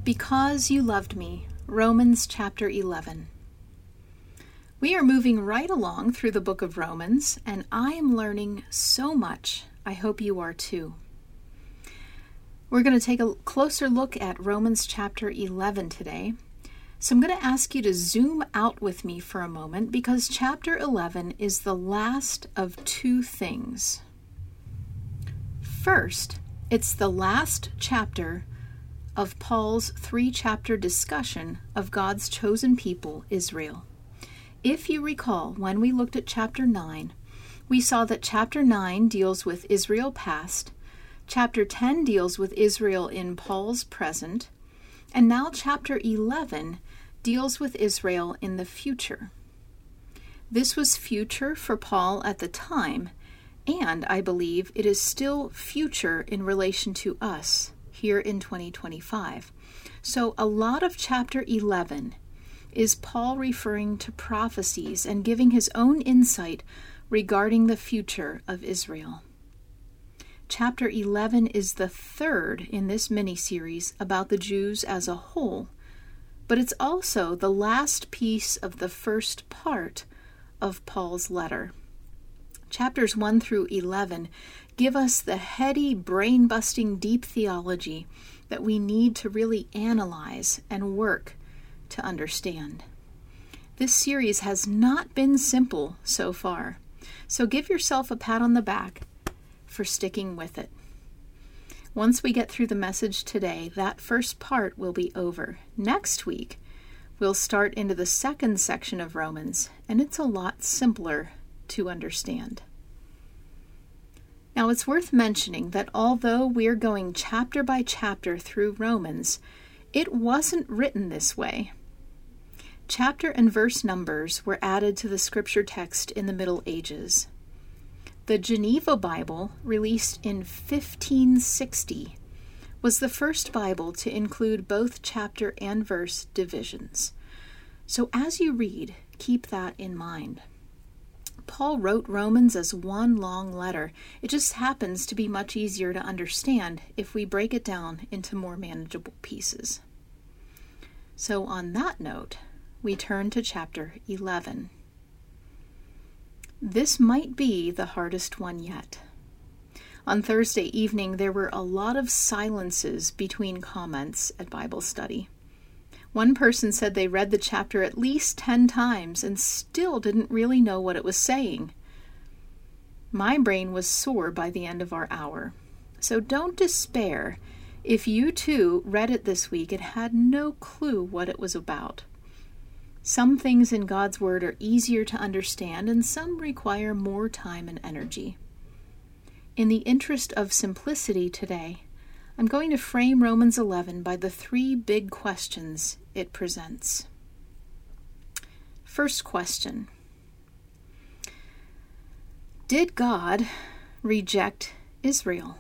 Because You Loved Me, Romans chapter 11. We are moving right along through the book of Romans, and I am learning so much. I hope you are too. We're going to take a closer look at Romans chapter 11 today. So I'm going to ask you to zoom out with me for a moment because chapter 11 is the last of two things. First, it's the last chapter of Paul's three-chapter discussion of God's chosen people, Israel. If you recall, when we looked at chapter 9, we saw that chapter 9 deals with Israel past, chapter 10 deals with Israel in Paul's present, and now chapter 11 deals with Israel in the future. This was future for Paul at the time, and I believe it is still future in relation to us here in 2025. So a lot of chapter 11 is Paul referring to prophecies and giving his own insight regarding the future of Israel. Chapter 11 is the third in this mini-series about the Jews as a whole, but it's also the last piece of the first part of Paul's letter. Chapters 1 through 11 give us the heady, brain-busting, deep theology that we need to really analyze and work to understand. This series has not been simple so far, so give yourself a pat on the back for sticking with it. Once we get through the message today, that first part will be over. Next week, we'll start into the second section of Romans, and it's a lot simpler to understand. Now, it's worth mentioning that although we're going chapter by chapter through Romans, it wasn't written this way. Chapter and verse numbers were added to the scripture text in the Middle Ages. The Geneva Bible, released in 1560, was the first Bible to include both chapter and verse divisions. So as you read, keep that in mind. Paul wrote Romans as one long letter. It just happens to be much easier to understand if we break it down into more manageable pieces. So on that note, we turn to chapter 11. This might be the hardest one yet. On Thursday evening, there were a lot of silences between comments at Bible study. One person said they read the chapter at least 10 times and still didn't really know what it was saying. My brain was sore by the end of our hour. So don't despair if you too read it this week and had no clue what it was about. Some things in God's Word are easier to understand and some require more time and energy. In the interest of simplicity today, I'm going to frame Romans 11 by the three big questions it presents. First question: did God reject Israel?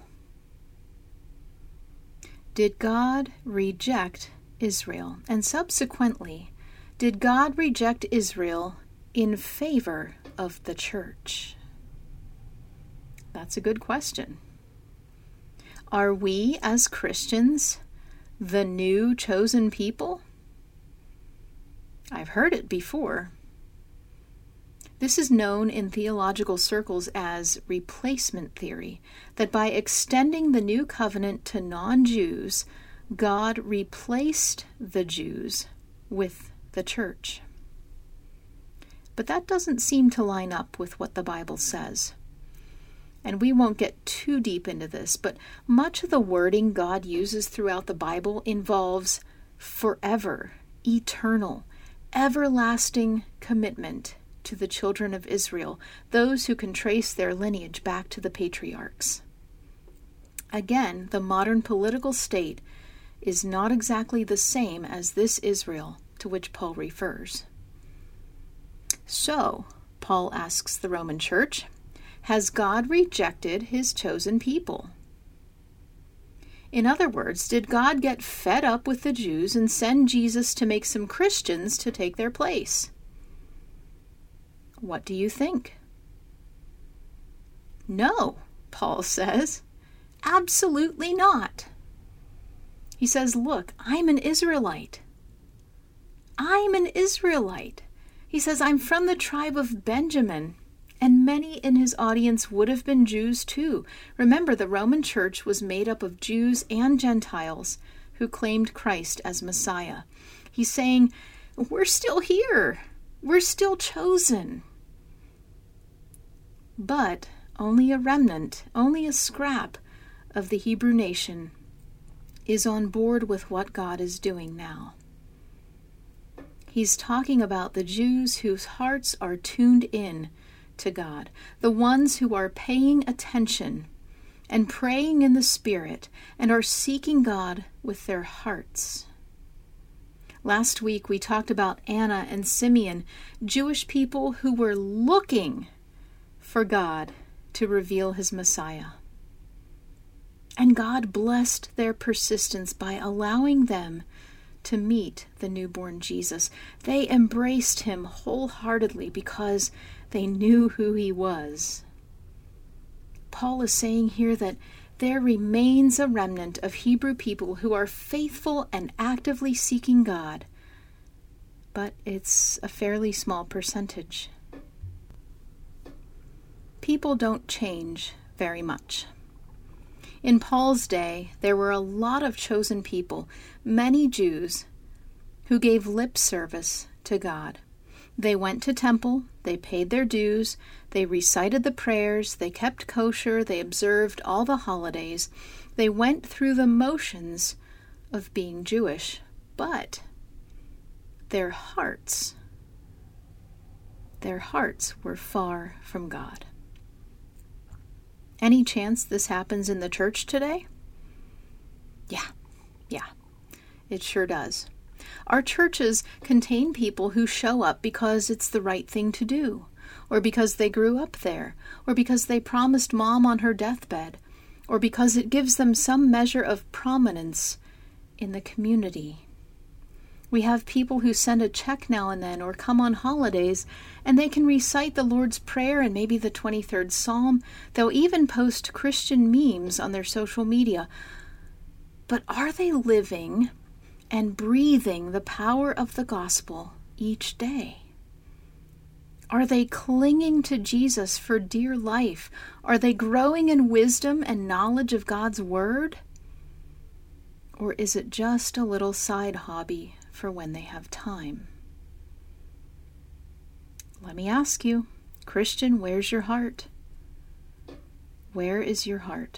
Did God reject Israel? And subsequently, did God reject Israel in favor of the church? That's a good question. Are we, as Christians, the new chosen people? I've heard it before. This is known in theological circles as replacement theory, that by extending the new covenant to non-Jews, God replaced the Jews with the church. But that doesn't seem to line up with what the Bible says. And we won't get too deep into this, but much of the wording God uses throughout the Bible involves forever, eternal, everlasting commitment to the children of Israel, those who can trace their lineage back to the patriarchs. Again, the modern political state is not exactly the same as this Israel to which Paul refers. So, Paul asks the Roman church, has God rejected his chosen people? In other words, did God get fed up with the Jews and send Jesus to make some Christians to take their place? What do you think? No, Paul says. Absolutely not. He says, look, I'm an Israelite. I'm an Israelite. He says, I'm from the tribe of Benjamin. And many in his audience would have been Jews too. Remember, the Roman Church was made up of Jews and Gentiles who claimed Christ as Messiah. He's saying, we're still here. We're still chosen. But only a remnant, only a scrap of the Hebrew nation is on board with what God is doing now. He's talking about the Jews whose hearts are tuned in to God, the ones who are paying attention and praying in the Spirit and are seeking God with their hearts. Last week we talked about Anna and Simeon, Jewish people who were looking for God to reveal his Messiah. And God blessed their persistence by allowing them to meet the newborn Jesus. They embraced him wholeheartedly because they knew who he was. Paul is saying here that there remains a remnant of Hebrew people who are faithful and actively seeking God, but it's a fairly small percentage. People don't change very much. In Paul's day, there were a lot of chosen people, many Jews, who gave lip service to God. They went to temple, they paid their dues, they recited the prayers, they kept kosher, they observed all the holidays. They went through the motions of being Jewish, but their hearts were far from God. Any chance this happens in the church today? Yeah, it sure does. Our churches contain people who show up because it's the right thing to do, or because they grew up there, or because they promised mom on her deathbed, or because it gives them some measure of prominence in the community. We have people who send a check now and then or come on holidays, and they can recite the Lord's Prayer and maybe the 23rd Psalm. They'll even post Christian memes on their social media. But are they living and breathing the power of the gospel each day? Are they clinging to Jesus for dear life? Are they growing in wisdom and knowledge of God's Word? Or is it just a little side hobby for when they have time? Let me ask you, Christian, where's your heart? Where is your heart?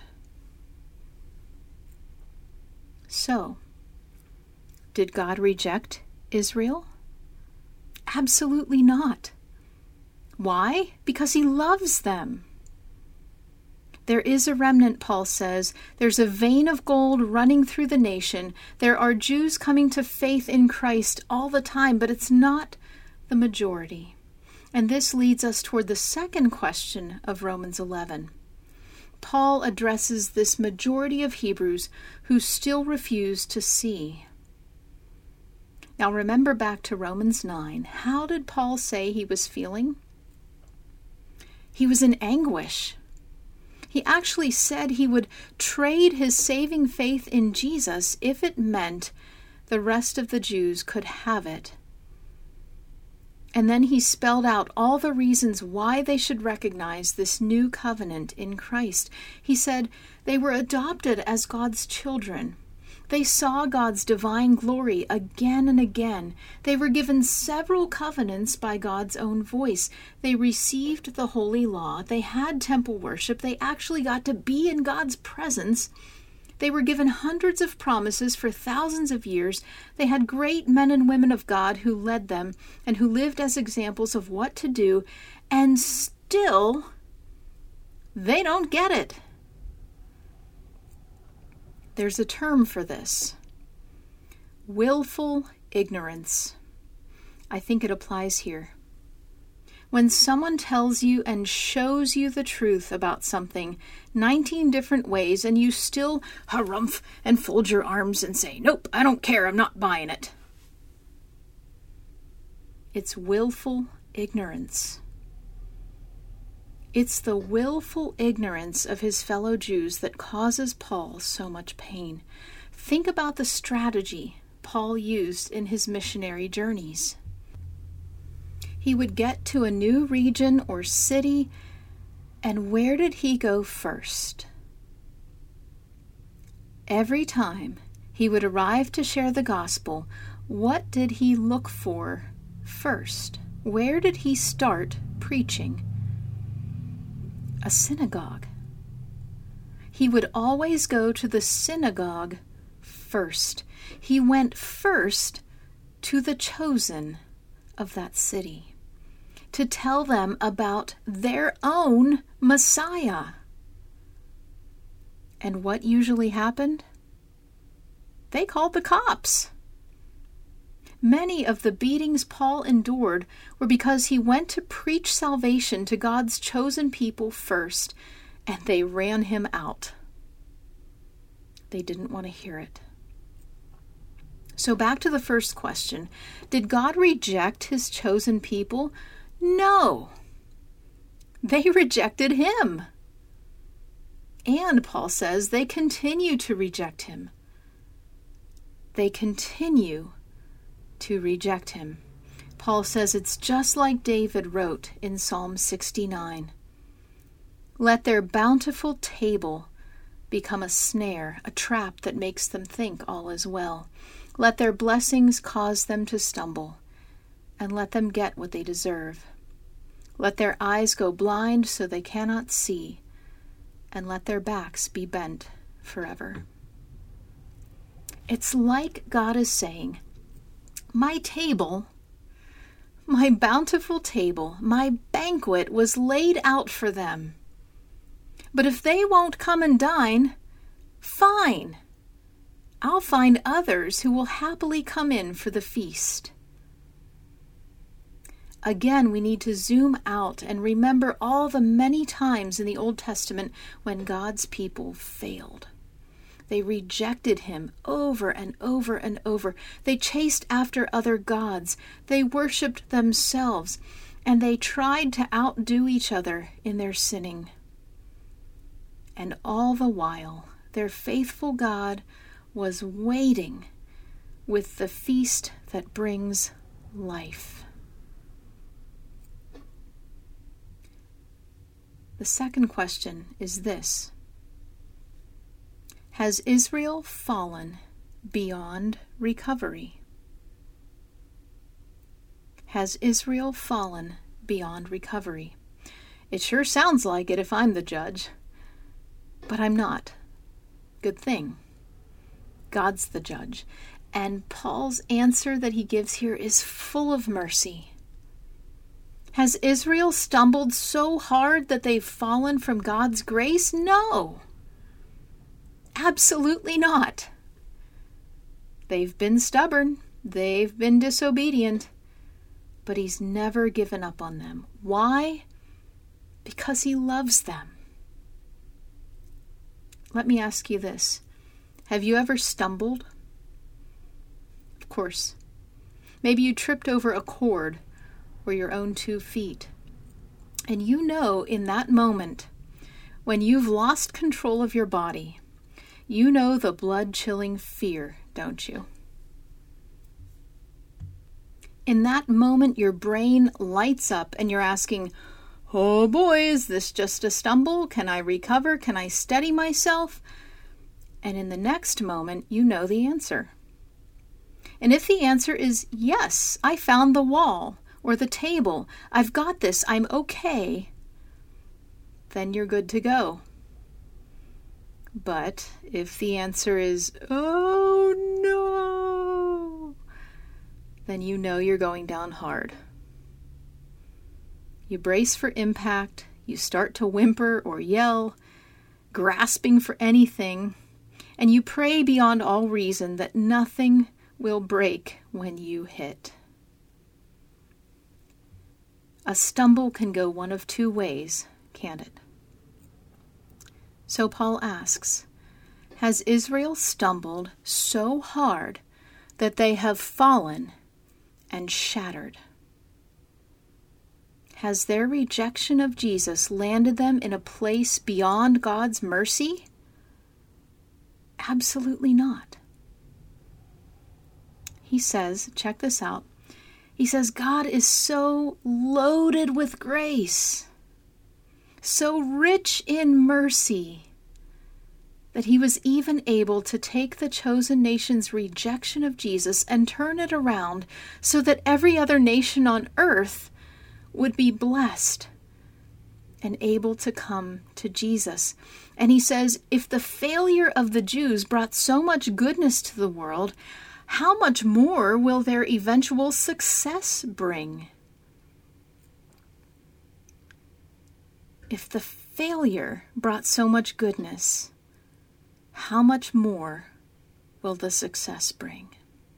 So, did God reject Israel? Absolutely not. Why? Because he loves them. There is a remnant, Paul says. There's a vein of gold running through the nation. There are Jews coming to faith in Christ all the time, but it's not the majority. And this leads us toward the second question of Romans 11. Paul addresses this majority of Hebrews who still refuse to see. Now remember back to Romans 9. How did Paul say he was feeling? He was in anguish. He actually said he would trade his saving faith in Jesus if it meant the rest of the Jews could have it. And then he spelled out all the reasons why they should recognize this new covenant in Christ. He said they were adopted as God's children. They saw God's divine glory again and again. They were given several covenants by God's own voice. They received the holy law. They had temple worship. They actually got to be in God's presence. They were given hundreds of promises for thousands of years. They had great men and women of God who led them and who lived as examples of what to do. And still, they don't get it. There's a term for this. Willful ignorance. I think it applies here. When someone tells you and shows you the truth about something 19 different ways and you still harumph and fold your arms and say, nope, I don't care, I'm not buying it. It's willful ignorance. It's the willful ignorance of his fellow Jews that causes Paul so much pain. Think about the strategy Paul used in his missionary journeys. He would get to a new region or city, and where did he go first? Every time he would arrive to share the gospel, what did he look for first? Where did he start preaching? A synagogue. He would always go to the synagogue first. He went first to the chosen of that city to tell them about their own Messiah. And what usually happened? They called the cops. Many of the beatings Paul endured were because he went to preach salvation to God's chosen people first, and they ran him out. They didn't want to hear it. So back to the first question. Did God reject his chosen people? No. They rejected him. And Paul says they continue to reject him. They continue to reject him. Paul says it's just like David wrote in Psalm 69. Let their bountiful table become a snare, a trap that makes them think all is well. Let their blessings cause them to stumble, and let them get what they deserve. Let their eyes go blind so they cannot see, and let their backs be bent forever. It's like God is saying, my table, my bountiful table, my banquet was laid out for them. But if they won't come and dine, fine. I'll find others who will happily come in for the feast. Again, we need to zoom out and remember all the many times in the Old Testament when God's people failed. They rejected him over and over and over. They chased after other gods. They worshipped themselves, and they tried to outdo each other in their sinning. And all the while, their faithful God was waiting with the feast that brings life. The second question is this: has Israel fallen beyond recovery? Has Israel fallen beyond recovery? It sure sounds like it if I'm the judge, but I'm not. Good thing. God's the judge. And Paul's answer that he gives here is full of mercy. Has Israel stumbled so hard that they've fallen from God's grace? No. Absolutely not. They've been stubborn. They've been disobedient. But he's never given up on them. Why? Because he loves them. Let me ask you this. Have you ever stumbled? Of course. Maybe you tripped over a cord or your own 2 feet. And you know in that moment, when you've lost control of your body, you know the blood-chilling fear, don't you? In that moment, your brain lights up and you're asking, oh boy, is this just a stumble? Can I recover? Can I steady myself? And in the next moment, you know the answer. And if the answer is yes, I found the wall or the table, I've got this, I'm okay, then you're good to go. But if the answer is, oh no, then you know you're going down hard. You brace for impact, you start to whimper or yell, grasping for anything, and you pray beyond all reason that nothing will break when you hit. A stumble can go one of 2 ways, can't it? So Paul asks, has Israel stumbled so hard that they have fallen and shattered? Has their rejection of Jesus landed them in a place beyond God's mercy? Absolutely not. he says, check this out, he says, God is so loaded with grace, so rich in mercy, that he was even able to take the chosen nation's rejection of Jesus and turn it around so that every other nation on earth would be blessed and able to come to Jesus. And he says, if the failure of the Jews brought so much goodness to the world, how much more will their eventual success bring? If the failure brought so much goodness, how much more will the success bring?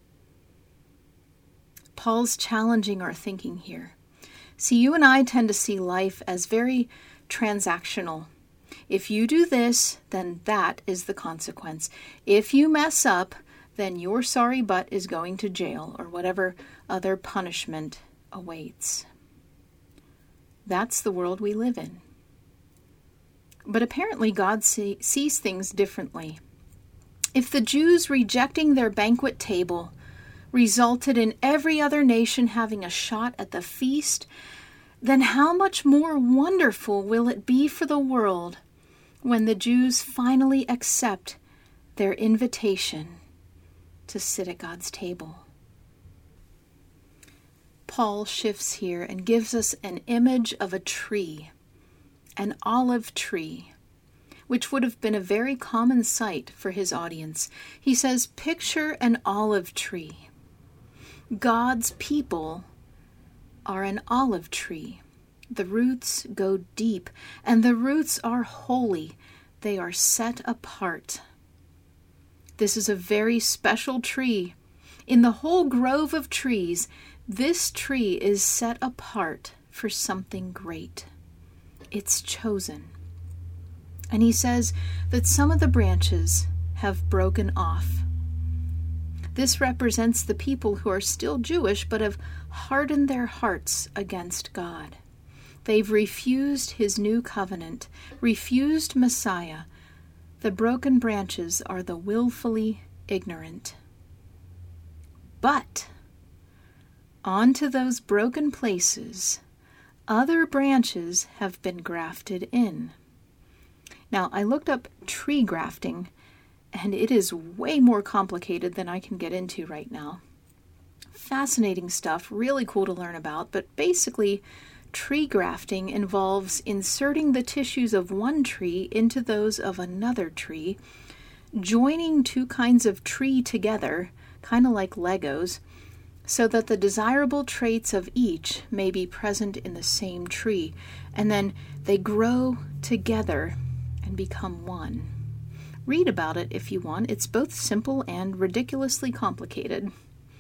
Paul's challenging our thinking here. See, you and I tend to see life as very transactional. If you do this, then that is the consequence. If you mess up, then your sorry butt is going to jail or whatever other punishment awaits. That's the world we live in. But apparently God sees things differently. If the Jews rejecting their banquet table resulted in every other nation having a shot at the feast, then how much more wonderful will it be for the world when the Jews finally accept their invitation to sit at God's table? Paul shifts here and gives us an image of a tree, an olive tree, which would have been a very common sight for his audience. He says, picture an olive tree. God's people are an olive tree. The roots go deep, and the roots are holy. They are set apart. This is a very special tree. In the whole grove of trees, this tree is set apart for something great. It's chosen. And he says that some of the branches have broken off. This represents the people who are still Jewish but have hardened their hearts against God. They've refused his new covenant, refused Messiah. The broken branches are the willfully ignorant. But onto those broken places, other branches have been grafted in. Now, I looked up tree grafting, and it is way more complicated than I can get into right now. Fascinating stuff, really cool to learn about, but basically, tree grafting involves inserting the tissues of one tree into those of another tree, joining two kinds of tree together, kind of like Legos, so that the desirable traits of each may be present in the same tree, and then they grow together and become one. Read about it if you want. It's both simple and ridiculously complicated.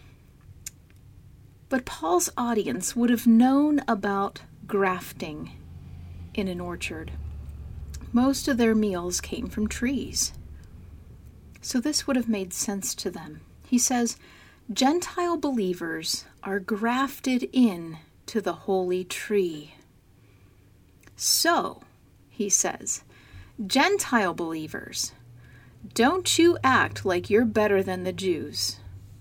But Paul's audience would have known about grafting in an orchard. Most of their meals came from trees. So this would have made sense to them. He says, Gentile believers are grafted in to the holy tree. So, he says, Gentile believers, don't you act like you're better than the Jews.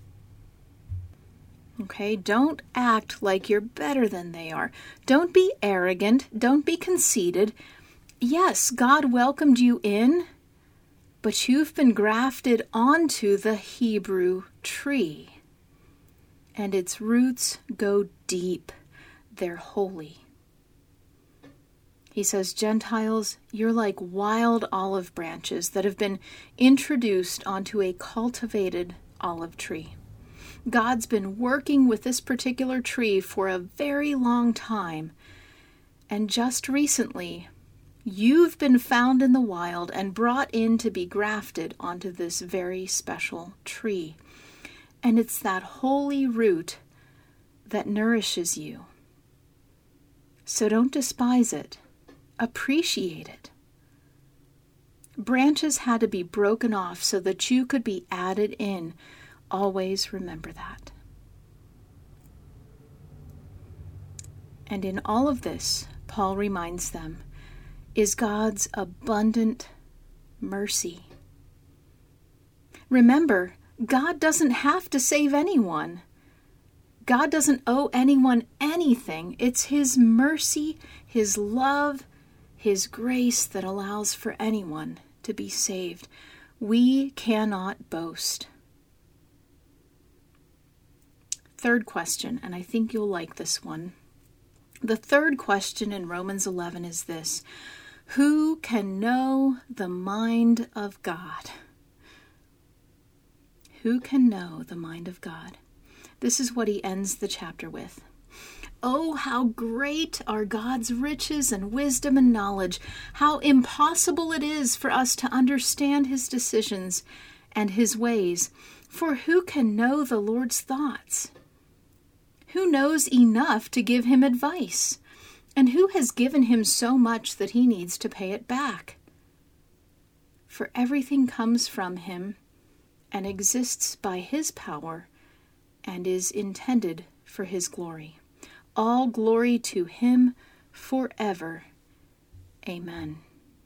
Okay, don't act like you're better than they are. Don't be arrogant. Don't be conceited. Yes, God welcomed you in, but you've been grafted onto the Hebrew tree. And its roots go deep. They're holy. He says, Gentiles, you're like wild olive branches that have been introduced onto a cultivated olive tree. God's been working with this particular tree for a very long time. And just recently, you've been found in the wild and brought in to be grafted onto this very special tree. And it's that holy root that nourishes you. So don't despise it. Appreciate it. Branches had to be broken off so that you could be added in. Always remember that. And in all of this, Paul reminds them, is God's abundant mercy. Remember, God doesn't have to save anyone. God doesn't owe anyone anything. It's His mercy, His love, His grace that allows for anyone to be saved. We cannot boast. Third question, and I think you'll like this one. The third question in Romans 11 is this: who can know the mind of God? Who can know the mind of God? This is what he ends the chapter with. Oh, how great are God's riches and wisdom and knowledge! How impossible it is for us to understand His decisions and His ways. For who can know the Lord's thoughts? Who knows enough to give Him advice? And who has given Him so much that He needs to pay it back? For everything comes from Him and exists by His power and is intended for His glory. All glory to Him forever. Amen.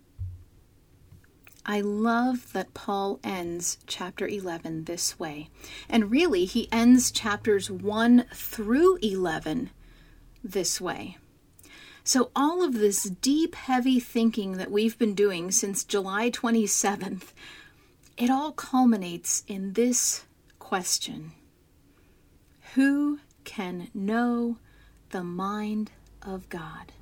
I love that Paul ends chapter 11 this way. And really, he ends chapters 1 through 11 this way. So all of this deep, heavy thinking that we've been doing since July 27th, it all culminates in this question: who can know the mind of God?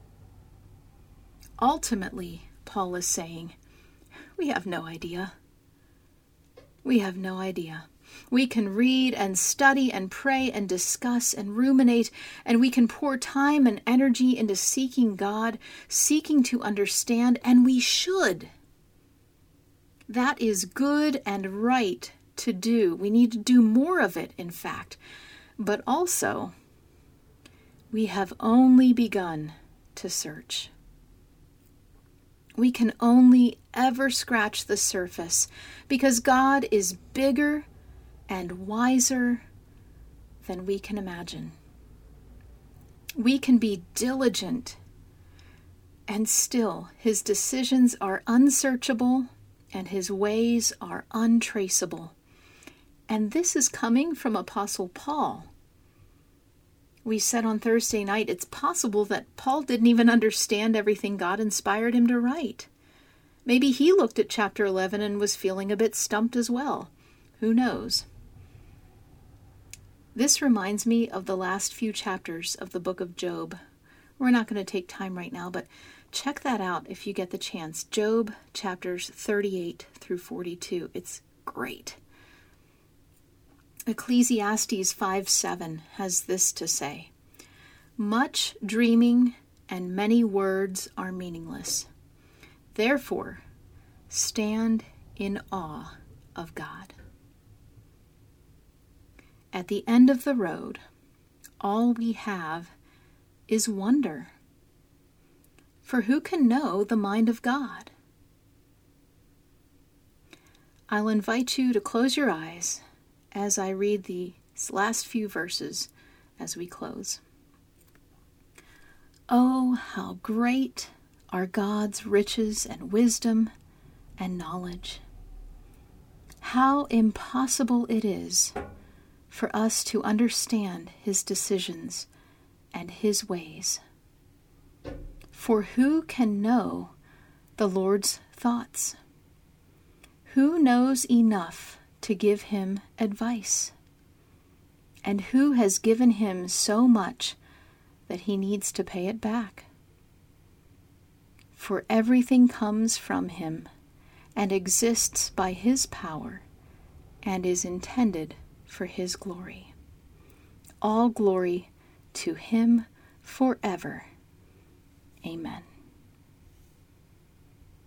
Ultimately, Paul is saying, we have no idea. We have no idea. We can read and study and pray and discuss and ruminate, and we can pour time and energy into seeking God, seeking to understand, and we should. That is good and right to do. We need to do more of it, in fact. But also, we have only begun to search. We can only ever scratch the surface because God is bigger and wiser than we can imagine. We can be diligent, and still His decisions are unsearchable and His ways are untraceable. And this is coming from Apostle Paul. We said on Thursday night, it's possible that Paul didn't even understand everything God inspired him to write. Maybe he looked at chapter 11 and was feeling a bit stumped as well. Who knows? This reminds me of the last few chapters of the book of Job. We're not going to take time right now, but check that out if you get the chance. Job chapters 38 through 42. It's great. Ecclesiastes 5:7 has this to say: much dreaming and many words are meaningless. Therefore, stand in awe of God. At the end of the road, all we have is wonder. For who can know the mind of God? I'll invite you to close your eyes as I read these last few verses as we close. Oh, how great are God's riches and wisdom and knowledge! How impossible it is for us to understand His decisions and His ways. For who can know the Lord's thoughts? Who knows enough to give Him advice? And who has given Him so much that He needs to pay it back? For everything comes from Him and exists by His power and is intended for His glory. All glory to Him forever. Amen.